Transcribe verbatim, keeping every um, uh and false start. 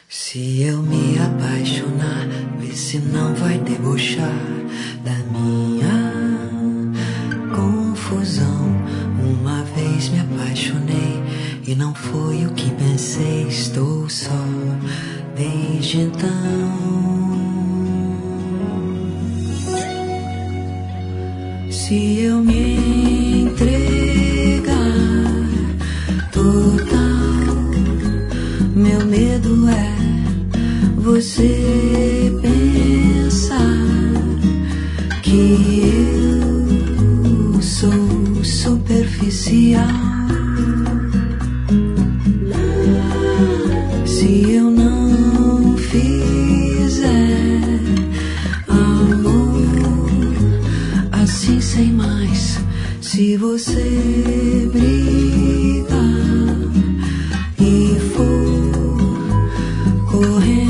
Se eu me apaixonar, vê se não vai debochar da minha confusão. Uma vez me apaixonei e não foi o que pensei. Estou só desde então. Se eu me entregar total, meu medo é você pensar que eu sou superficial. Se eu não fizer amor assim sem mais, se você brigar e for correndo